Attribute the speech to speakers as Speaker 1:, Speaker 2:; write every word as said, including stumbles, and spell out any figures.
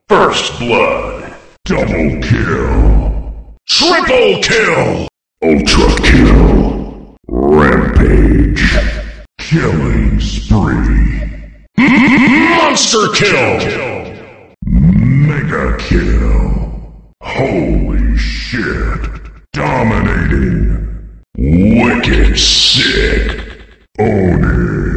Speaker 1: First blood.
Speaker 2: Double kill.
Speaker 1: Triple kill.
Speaker 2: Ultra kill. Rampage. Killing spree.
Speaker 1: Monster kill.
Speaker 2: Mega kill. Holy shit. Dominating. Wicked sick. Oni.